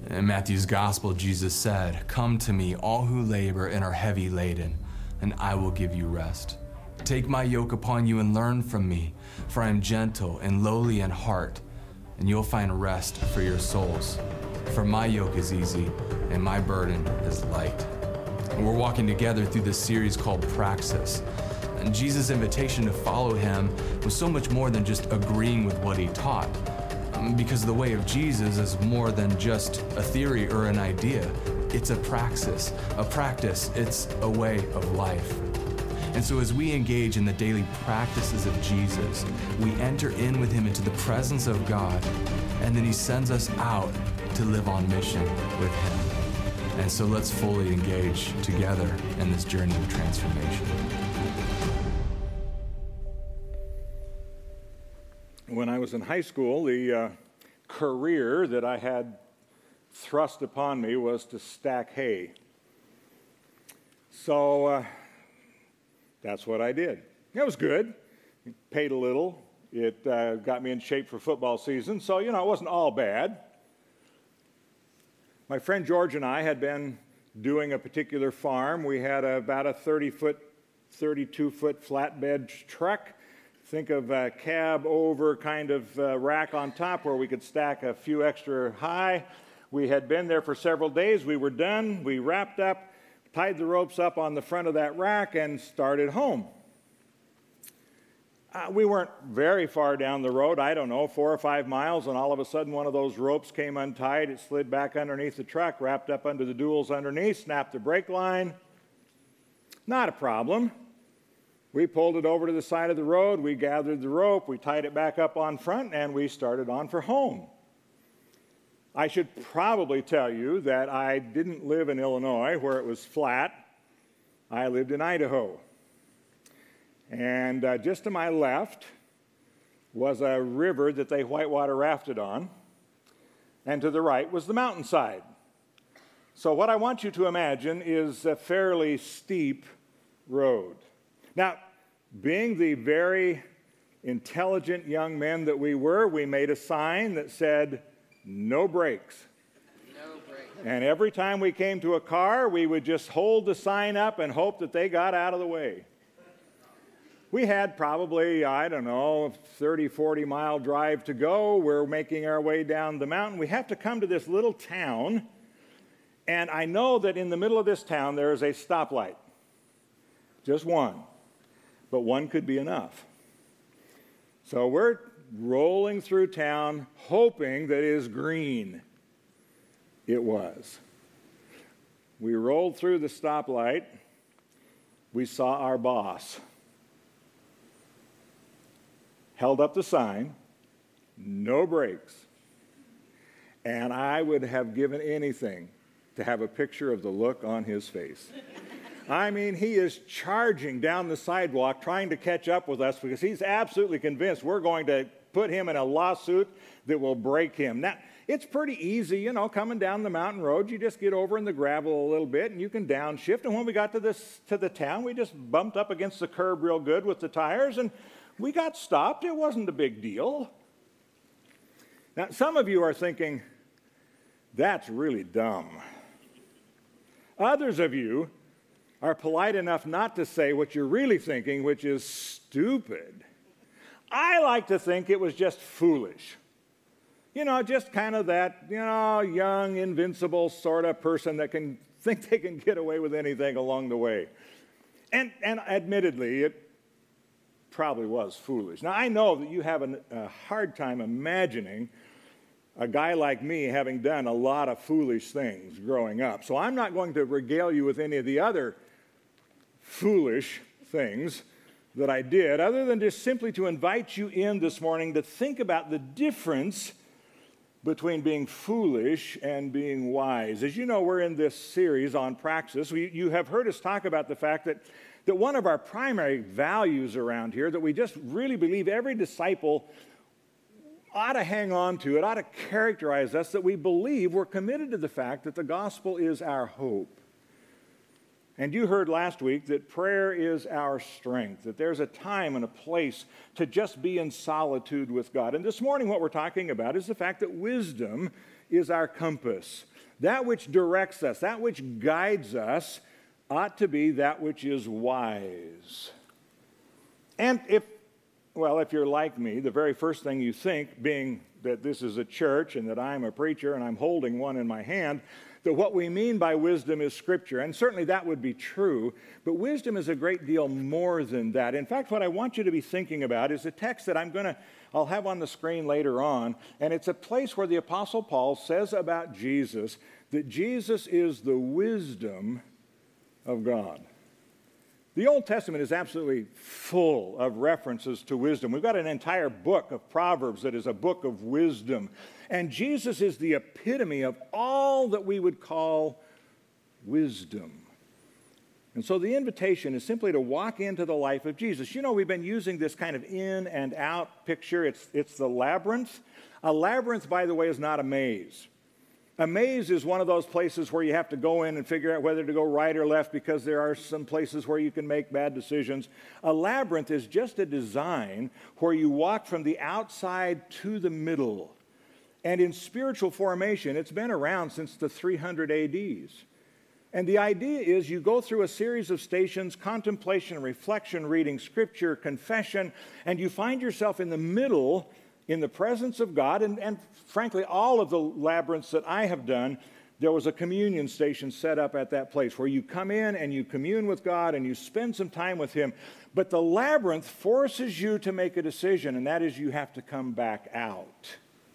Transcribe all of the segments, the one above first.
In Matthew's gospel, Jesus said, "Come to me, all who labor and are heavy laden, and I will give you rest. Take my yoke upon you and learn from me, for I am gentle and lowly in heart, and you'll find rest for your souls. For my yoke is easy and my burden is light." And we're walking together through this series called Praxis. And Jesus' invitation to follow him was so much more than just agreeing with what he taught. Because the way of Jesus is more than just a theory or an idea. It's a praxis, a practice. It's a way of life. And so as we engage in the daily practices of Jesus, we enter in with him into the presence of God, and then he sends us out to live on mission with him. And so let's fully engage together in this journey of transformation. When I was in high school, the career that I had thrust upon me was to stack hay. So that's what I did. It was good. It paid a little. It got me in shape for football season. So, it wasn't all bad. My friend George and I had been doing a particular farm. We had about a 30-foot, 32-foot flatbed truck. Think of a cab over kind of rack on top where we could stack a few extra high. We had been there for several days. We were done. We wrapped up, tied the ropes up on the front of that rack, and started home. We weren't very far down the road, 4 or 5 miles, and all of a sudden one of those ropes came untied. It slid back underneath the truck, wrapped up under the duals underneath, snapped the brake line. Not a problem. We pulled it over to the side of the road, we gathered the rope, we tied it back up on front, and we started on for home. I should probably tell you that I didn't live in Illinois where it was flat. I lived in Idaho. And just to my left was a river that they whitewater rafted on, and to the right was the mountainside. So what I want you to imagine is a fairly steep road. Now, being the very intelligent young men that we were, we made a sign that said, "No brakes." No brakes. And every time we came to a car, we would just hold the sign up and hope that they got out of the way. We had probably, 30, 40-mile drive to go. We're making our way down the mountain. We have to come to this little town, and I know that in the middle of this town there is a stoplight. Just one. But one could be enough. So we're rolling through town, hoping that it is green. It was. We rolled through the stoplight. We saw our boss. Held up the sign, "No brakes." And I would have given anything to have a picture of the look on his face. I mean, he is charging down the sidewalk trying to catch up with us because he's absolutely convinced we're going to put him in a lawsuit that will break him. Now, it's pretty easy, coming down the mountain road. You just get over in the gravel a little bit and you can downshift. And when we got to the town, we just bumped up against the curb real good with the tires, and we got stopped. It wasn't a big deal. Now, some of you are thinking, that's really dumb. Others of you are polite enough not to say what you're really thinking, which is stupid. I like to think it was just foolish. Just kind of that, young, invincible sort of person that can think they can get away with anything along the way. And admittedly, it probably was foolish. Now, I know that you have a hard time imagining a guy like me having done a lot of foolish things growing up. So I'm not going to regale you with any of the other foolish things that I did, other than just simply to invite you in this morning to think about the difference between being foolish and being wise. As you know, we're in this series on praxis. You have heard us talk about the fact that one of our primary values around here, that we just really believe every disciple ought to hang on to, it ought to characterize us, that we believe we're committed to the fact that the gospel is our hope. And you heard last week that prayer is our strength, that there's a time and a place to just be in solitude with God. And this morning what we're talking about is the fact that wisdom is our compass. That which directs us, that which guides us, ought to be that which is wise. And if you're like me, the very first thing you think, being that this is a church and that I'm a preacher and I'm holding one in my hand, that what we mean by wisdom is Scripture. And certainly that would be true, but wisdom is a great deal more than that. In fact, what I want you to be thinking about is a text that I'll have on the screen later on, and it's a place where the Apostle Paul says about Jesus that Jesus is the wisdom of God. The Old Testament is absolutely full of references to wisdom. We've got an entire book of Proverbs that is a book of wisdom. And Jesus is the epitome of all that we would call wisdom. And so the invitation is simply to walk into the life of Jesus. You know, we've been using this kind of in and out picture. It's the labyrinth. A labyrinth, by the way, is not a maze. A maze is one of those places where you have to go in and figure out whether to go right or left because there are some places where you can make bad decisions. A labyrinth is just a design where you walk from the outside to the middle. And in spiritual formation, it's been around since the 300 ADs. And the idea is you go through a series of stations, contemplation, reflection, reading Scripture, confession, and you find yourself in the middle in the presence of God, and frankly, all of the labyrinths that I have done, there was a communion station set up at that place where you come in and you commune with God and you spend some time with Him. But the labyrinth forces you to make a decision, and that is you have to come back out.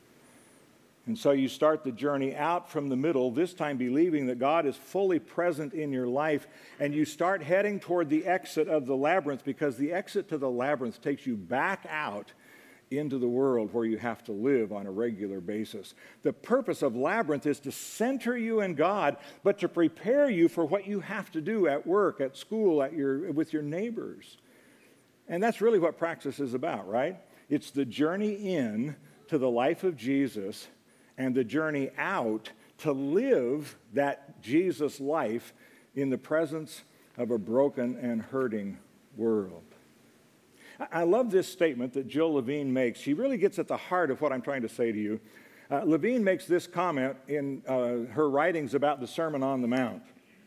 And so you start the journey out from the middle, this time believing that God is fully present in your life, and you start heading toward the exit of the labyrinth, because the exit to the labyrinth takes you back out into the world where you have to live on a regular basis. The purpose of labyrinth is to center you in God, but to prepare you for what you have to do at work, at school, with your neighbors. And that's really what Praxis is about, right? It's the journey in to the life of Jesus and the journey out to live that Jesus life in the presence of a broken and hurting world. I love this statement that Jill Levine makes. She really gets at the heart of what I'm trying to say to you. Levine makes this comment in her writings about the Sermon on the Mount.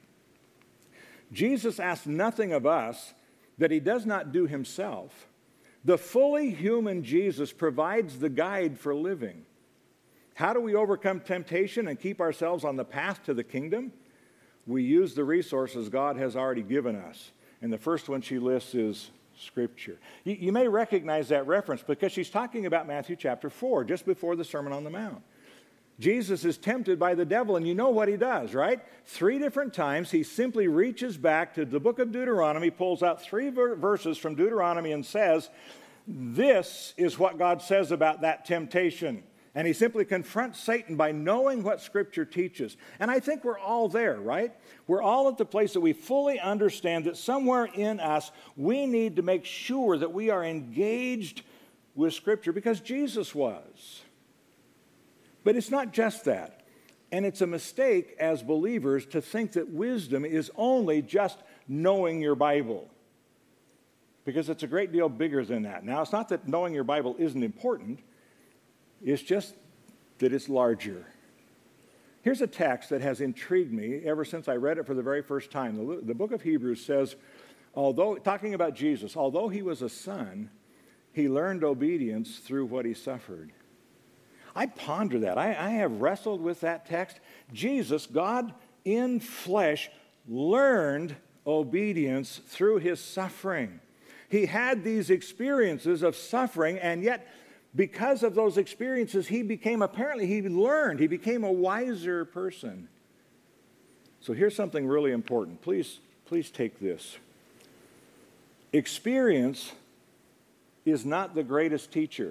Jesus asks nothing of us that He does not do Himself. The fully human Jesus provides the guide for living. How do we overcome temptation and keep ourselves on the path to the kingdom? We use the resources God has already given us. And the first one she lists is Scripture. You may recognize that reference because she's talking about Matthew chapter 4, just before the Sermon on the Mount. Jesus is tempted by the devil, and you know what he does, right? 3 different times he simply reaches back to the book of Deuteronomy, pulls out 3 verses from Deuteronomy and says, this is what God says about that temptation. And he simply confronts Satan by knowing what Scripture teaches. And I think we're all there, right? We're all at the place that we fully understand that somewhere in us we need to make sure that we are engaged with Scripture because Jesus was. But it's not just that. And it's a mistake as believers to think that wisdom is only just knowing your Bible. Because it's a great deal bigger than that. Now, it's not that knowing your Bible isn't important. It's just that it's larger. Here's a text that has intrigued me ever since I read it for the very first time. The book of Hebrews says, talking about Jesus, although he was a son, he learned obedience through what he suffered. I ponder that. I have wrestled with that text. Jesus, God in flesh, learned obedience through his suffering. He had these experiences of suffering, and yet because of those experiences, he became a wiser person. So here's something really important. Please take this. Experience is not the greatest teacher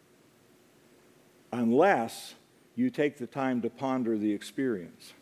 unless you take the time to ponder the experience.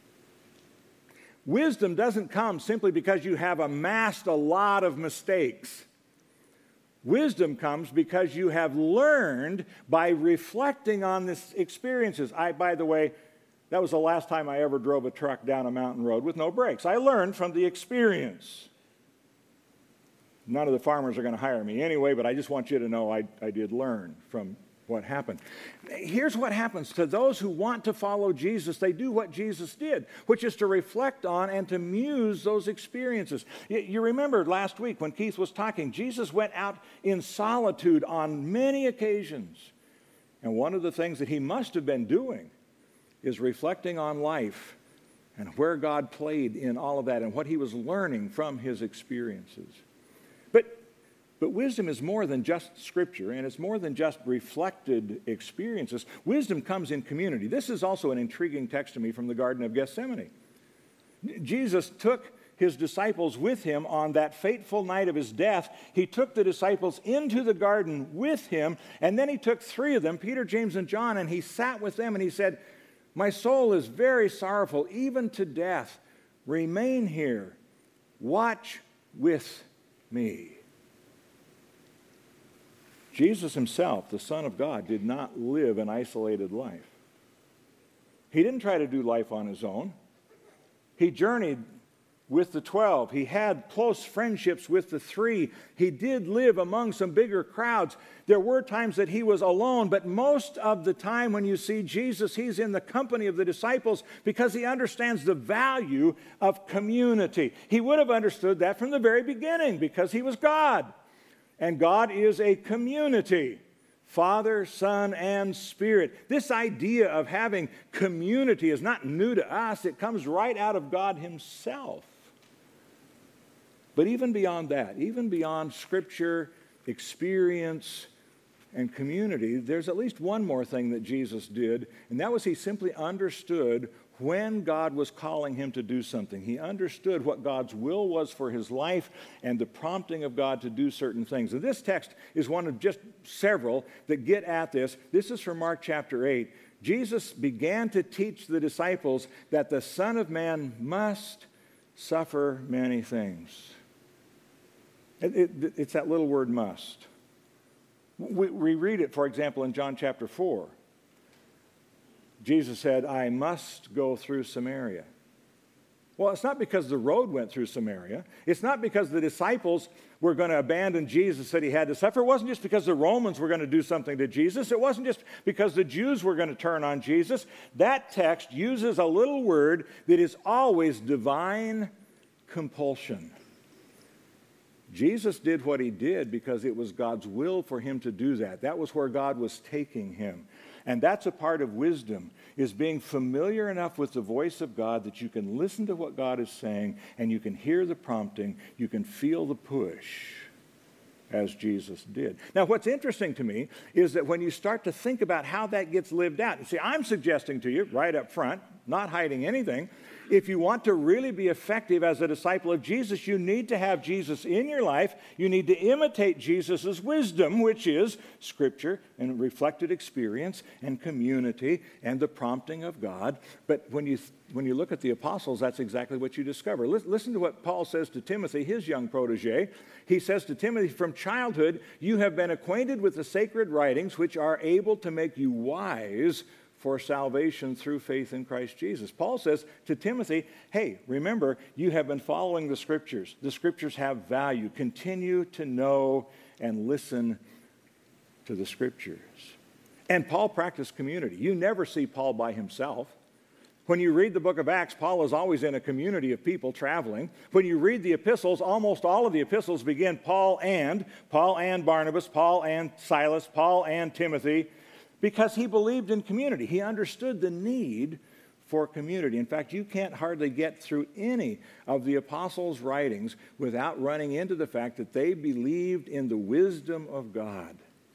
Wisdom doesn't come simply because you have amassed a lot of mistakes. Wisdom comes because you have learned by reflecting on these experiences. By the way, that was the last time I ever drove a truck down a mountain road with no brakes. I learned from the experience. None of the farmers are going to hire me anyway, but I just want you to know I did learn from what happened. Here's what happens to those who want to follow Jesus. They do what Jesus did, which is to reflect on and to muse those experiences. You remember last week when Keith was talking, Jesus went out in solitude on many occasions. And one of the things that he must have been doing is reflecting on life and where God played in all of that and what he was learning from his experiences. But wisdom is more than just Scripture, and it's more than just reflected experiences. Wisdom comes in community. This is also an intriguing text to me from the Garden of Gethsemane. Jesus took his disciples with him on that fateful night of his death. He took the disciples into the garden with him, and then he took 3 of them, Peter, James, and John, and he sat with them and he said, "My soul is very sorrowful, even to death. Remain here. Watch with me." Jesus himself, the Son of God, did not live an isolated life. He didn't try to do life on his own. He journeyed with the 12. He had close friendships with the 3. He did live among some bigger crowds. There were times that he was alone, but most of the time when you see Jesus, he's in the company of the disciples because he understands the value of community. He would have understood that from the very beginning because he was God. And God is a community, Father, Son, and Spirit. This idea of having community is not new to us. It comes right out of God himself. But even beyond that, even beyond Scripture, experience, and community, there's at least one more thing that Jesus did, and that was he simply understood when God was calling him to do something. He understood what God's will was for his life and the prompting of God to do certain things. And this text is one of just several that get at this. This is from Mark chapter 8. Jesus began to teach the disciples that the Son of Man must suffer many things. It's that little word must. We read it, for example, in John chapter 4. Jesus said, "I must go through Samaria." Well, it's not because the road went through Samaria. It's not because the disciples were going to abandon Jesus that he had to suffer. It wasn't just because the Romans were going to do something to Jesus. It wasn't just because the Jews were going to turn on Jesus. That text uses a little word that is always divine compulsion. Jesus did what he did because it was God's will for him to do that. That was where God was taking him. And that's a part of wisdom, is being familiar enough with the voice of God that you can listen to what God is saying and you can hear the prompting, you can feel the push, as Jesus did. Now, what's interesting to me is that when you start to think about how that gets lived out, see, I'm suggesting to you right up front, not hiding anything, if you want to really be effective as a disciple of Jesus, you need to have Jesus in your life. You need to imitate Jesus' wisdom, which is Scripture and reflected experience and community and the prompting of God. But when you look at the apostles, that's exactly what you discover. Listen to what Paul says to Timothy, his young protege. He says to Timothy, "From childhood you have been acquainted with the sacred writings, which are able to make you wise for salvation through faith in Christ Jesus." Paul says to Timothy, hey, remember, you have been following the Scriptures. The Scriptures have value. Continue to know and listen to the Scriptures. And Paul practiced community. You never see Paul by himself. When you read the book of Acts, Paul is always in a community of people traveling. When you read the epistles, almost all of the epistles begin Paul and Barnabas, Paul and Silas, Paul and Timothy, because he believed in community. He understood the need for community. In fact, you can't hardly get through any of the apostles' writings without running into the fact that they believed in the wisdom of God.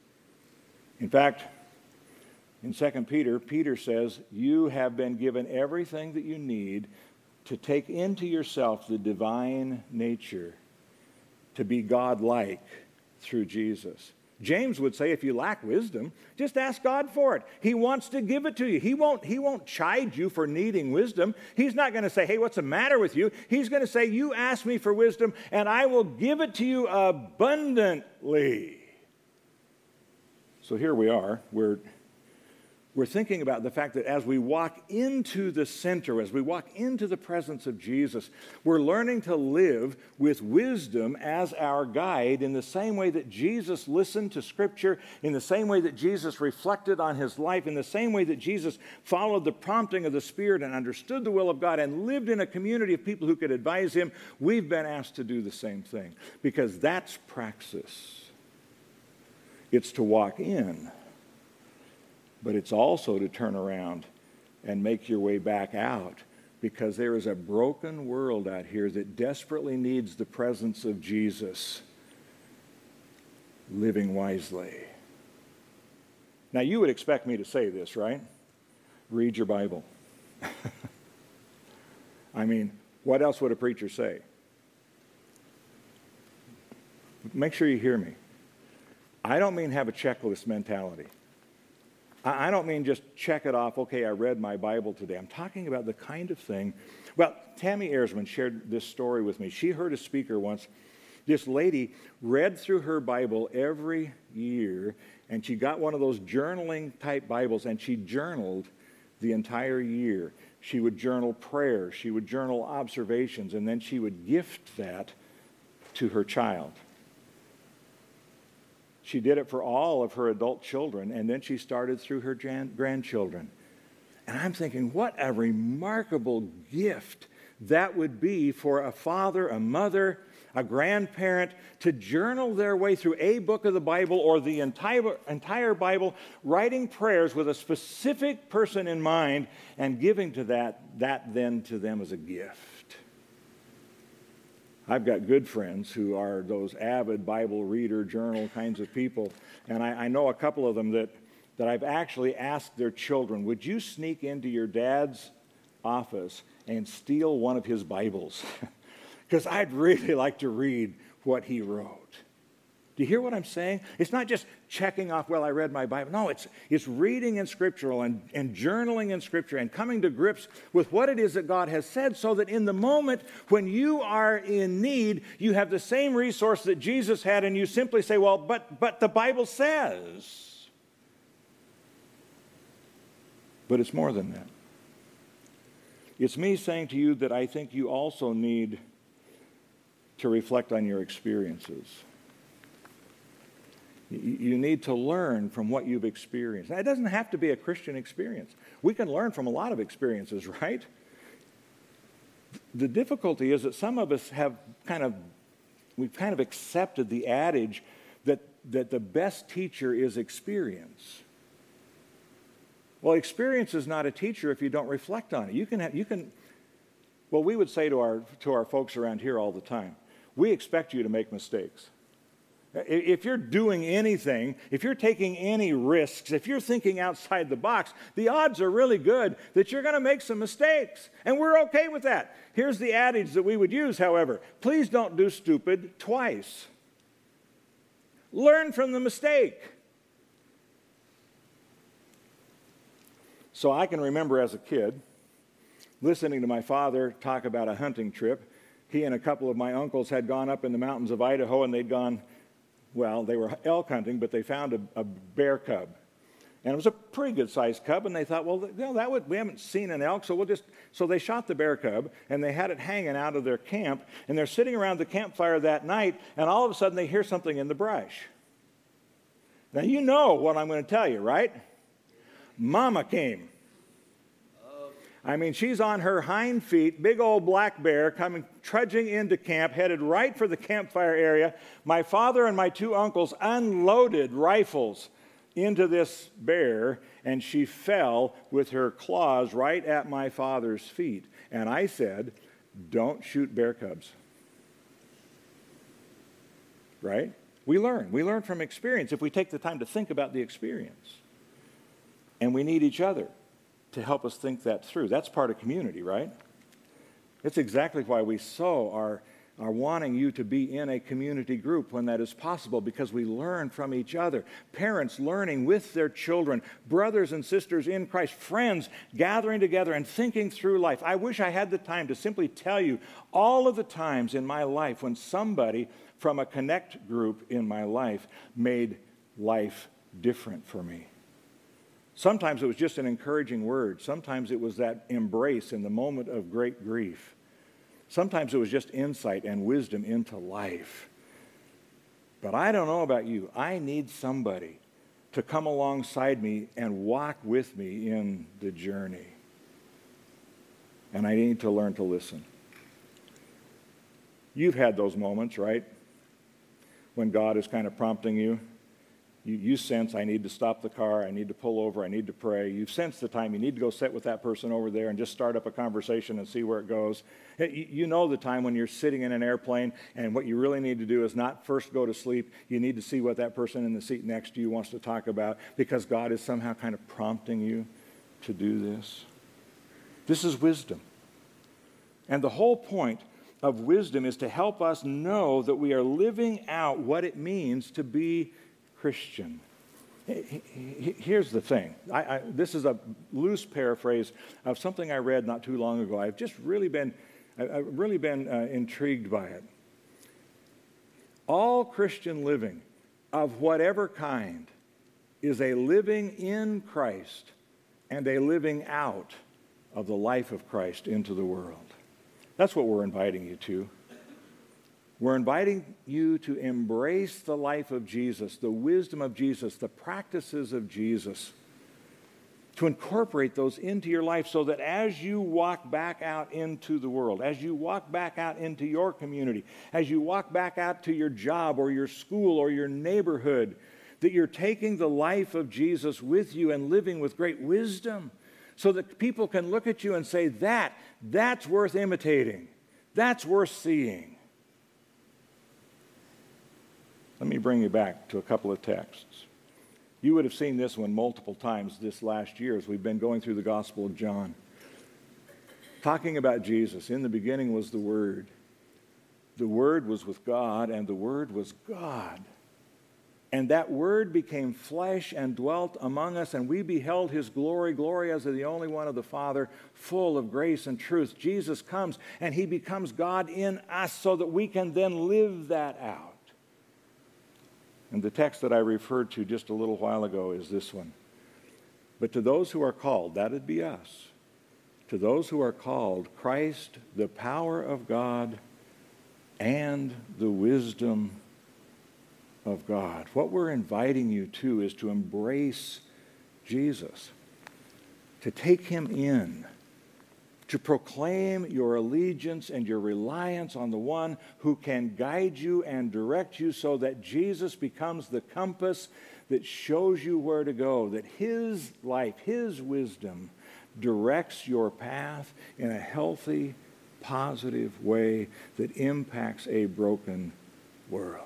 In fact, in 2 Peter, Peter says, you have been given everything that you need to take into yourself the divine nature, to be God-like through Jesus. James would say, if you lack wisdom, just ask God for it. He wants to give it to you. He won't chide you for needing wisdom. He's not going to say, hey, what's the matter with you? He's going to say, you ask me for wisdom, and I will give it to you abundantly. So here we are. We're we're thinking about the fact that as we walk into the center, as we walk into the presence of Jesus, we're learning to live with wisdom as our guide in the same way that Jesus listened to Scripture, in the same way that Jesus reflected on his life, in the same way that Jesus followed the prompting of the Spirit and understood the will of God and lived in a community of people who could advise him. We've been asked to do the same thing because that's praxis. It's to walk in. But it's also to turn around and make your way back out because there is a broken world out here that desperately needs the presence of Jesus living wisely. Now, you would expect me to say this, right? Read your Bible. I mean, what else would a preacher say? Make sure you hear me. I don't mean have a checklist mentality. I don't mean just check it off, okay, I read my Bible today. I'm talking about the kind of thing. Well, Tammy Ersman shared this story with me. She heard a speaker once. This lady read through her Bible every year, and she got one of those journaling type Bibles, and she journaled the entire year. She would journal prayers, she would journal observations, and then she would gift that to her child. She did it for all of her adult children, and then she started through her grandchildren. And I'm thinking, what a remarkable gift that would be for a father, a mother, a grandparent to journal their way through a book of the Bible or the entire Bible, writing prayers with a specific person in mind and giving to that then to them as a gift. I've got good friends who are those avid Bible reader, journal kinds of people, and I know a couple of them that I've actually asked their children, would you sneak into your dad's office and steal one of his Bibles? Because I'd really like to read what he wrote. Do you hear what I'm saying? It's not just checking off, well, I read my Bible. No, it's reading in Scripture and journaling in Scripture and coming to grips with what it is that God has said so that in the moment when you are in need, you have the same resource that Jesus had and you simply say, well, but the Bible says. But it's more than that. It's me saying to you that I think you also need to reflect on your experiences. You need to learn from what you've experienced. Now, it doesn't have to be a Christian experience. We can learn from a lot of experiences, right? The difficulty is that some of us we've kind of accepted the adage that the best teacher is experience. Well, experience is not a teacher if you don't reflect on it. Well, we would say to our folks around here all the time, we expect you to make mistakes. If you're doing anything, if you're taking any risks, if you're thinking outside the box, the odds are really good that you're going to make some mistakes. And we're okay with that. Here's the adage that we would use, however. Please don't do stupid twice. Learn from the mistake. So I can remember as a kid listening to my father talk about a hunting trip. He and a couple of my uncles had gone up in the mountains of Idaho, and they'd gone, well, they were elk hunting, but they found a bear cub. And it was a pretty good-sized cub, and they thought, well, we haven't seen an elk, so they shot the bear cub, and they had it hanging out of their camp, and they're sitting around the campfire that night, and all of a sudden they hear something in the brush. Now, you know what I'm going to tell you, right? Mama came. I mean, she's on her hind feet, big old black bear, coming trudging into camp, headed right for the campfire area. My father and my two uncles unloaded rifles into this bear, and she fell with her claws right at my father's feet. And I said, don't shoot bear cubs. Right? We learn from experience if we take the time to think about the experience. And we need each other to help us think that through. That's part of community, right? It's exactly why we so are wanting you to be in a community group when that is possible, because we learn from each other. Parents learning with their children, brothers and sisters in Christ, friends gathering together and thinking through life. I wish I had the time to simply tell you all of the times in my life when somebody from a connect group in my life made life different for me. Sometimes it was just an encouraging word. Sometimes it was that embrace in the moment of great grief. Sometimes it was just insight and wisdom into life. But I don't know about you. I need somebody to come alongside me and walk with me in the journey. And I need to learn to listen. You've had those moments, right? When God is kind of prompting you. You sense, I need to stop the car, I need to pull over, I need to pray. You've sensed the time you need to go sit with that person over there and just start up a conversation and see where it goes. You know the time when you're sitting in an airplane and what you really need to do is not first go to sleep. You need to see what that person in the seat next to you wants to talk about because God is somehow kind of prompting you to do this. This is wisdom. And the whole point of wisdom is to help us know that we are living out what it means to be Christian. Here's the thing. This is a loose paraphrase of something I read not too long ago. I've really been intrigued by it. All Christian living of whatever kind is a living in Christ and a living out of the life of Christ into the world. That's what we're inviting you to. We're inviting you to embrace the life of Jesus, the wisdom of Jesus, the practices of Jesus, to incorporate those into your life so that as you walk back out into the world, as you walk back out into your community, as you walk back out to your job or your school or your neighborhood, that you're taking the life of Jesus with you and living with great wisdom so that people can look at you and say, that's worth imitating. That's worth seeing. Let me bring you back to a couple of texts. You would have seen this one multiple times this last year as we've been going through the Gospel of John. Talking about Jesus, in the beginning was the Word. The Word was with God, and the Word was God. And that Word became flesh and dwelt among us, and we beheld His glory, glory as of the only one of the Father, full of grace and truth. Jesus comes, and He becomes God in us so that we can then live that out. And the text that I referred to just a little while ago is this one. But to those who are called, that'd be us. To those who are called, Christ, the power of God and the wisdom of God. What we're inviting you to is to embrace Jesus, to take Him in, to proclaim your allegiance and your reliance on the one who can guide you and direct you so that Jesus becomes the compass that shows you where to go, that His life, His wisdom directs your path in a healthy, positive way that impacts a broken world.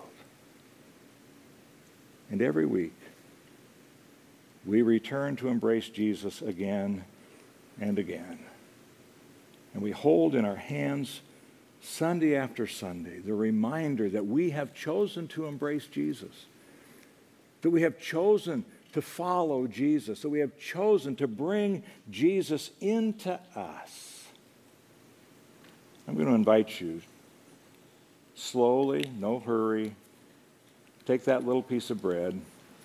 And every week, we return to embrace Jesus again and again. And we hold in our hands, Sunday after Sunday, the reminder that we have chosen to embrace Jesus, that we have chosen to follow Jesus, that we have chosen to bring Jesus into us. I'm going to invite you, slowly, no hurry, take that little piece of bread.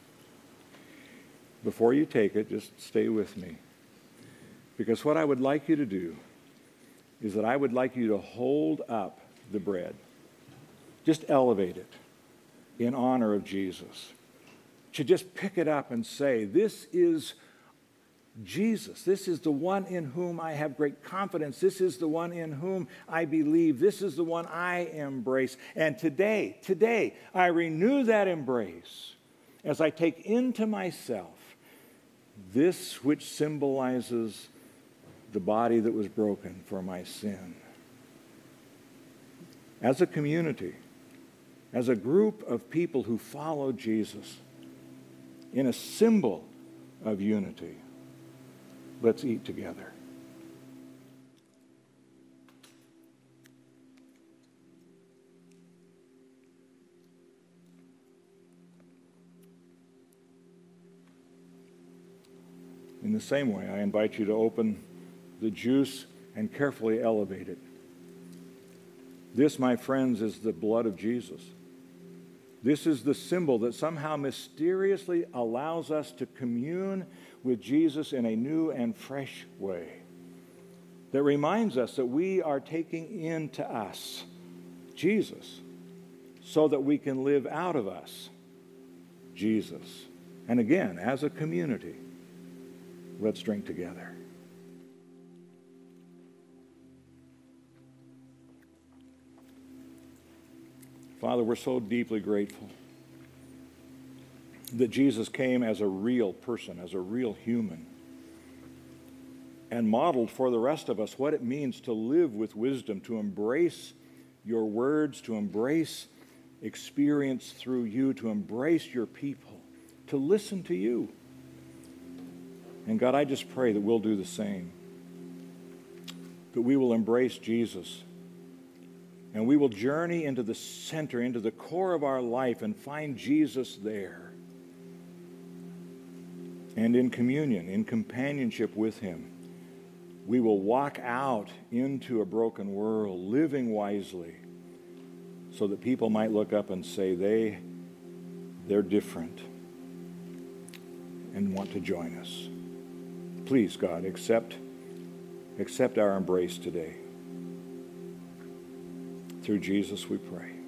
Before you take it, just stay with me. Because what I would like you to do is that I would like you to hold up the bread. Just elevate it in honor of Jesus. To just pick it up and say, this is Jesus. This is the one in whom I have great confidence. This is the one in whom I believe. This is the one I embrace. And today, I renew that embrace as I take into myself this which symbolizes the body that was broken for my sin. As a community, as a group of people who follow Jesus, in a symbol of unity, let's eat together. In the same way, I invite you to open the juice and carefully elevate it. This, my friends, is the blood of Jesus. This is the symbol that somehow mysteriously allows us to commune with Jesus in a new and fresh way that reminds us that we are taking into us Jesus so that we can live out of us Jesus. And again, as a community, let's drink together. Father, we're so deeply grateful that Jesus came as a real person, as a real human, and modeled for the rest of us what it means to live with wisdom, to embrace your words, to embrace experience through you, to embrace your people, to listen to you. And God, I just pray that we'll do the same, that we will embrace Jesus, and we will journey into the center, into the core of our life and find Jesus there. And in communion, in companionship with him, we will walk out into a broken world, living wisely, so that people might look up and say they're different and want to join us. Please, God, accept our embrace today. Through Jesus we pray.